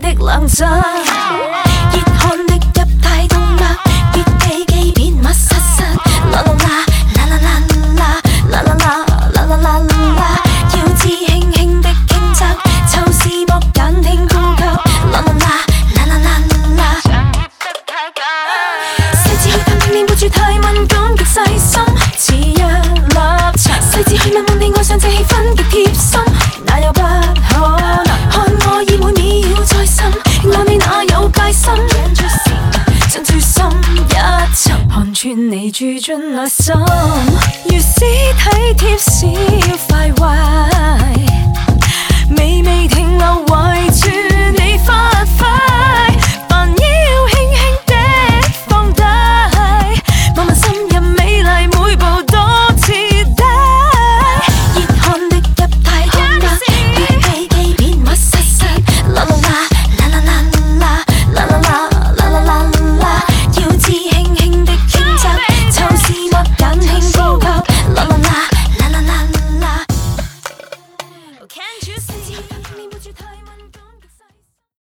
的冷震，熱汗滴入太動脈，別避忌別密實實，啦啦啦啦啦啦啦啦啦啦啦啦啦，要知輕輕的傾側，抽絲剝繭聽呼吸，啦啦啦啦啦啦啦，細緻去探聽你沒住太敏感極細心，似一粒塵，細緻去問問你愛上這氣氛極貼心，哪有不可能？看我已每秒在心，愛你哪有戒心？伸出心一層，看穿你住進內心，如斯體貼小快慰，微微停留懷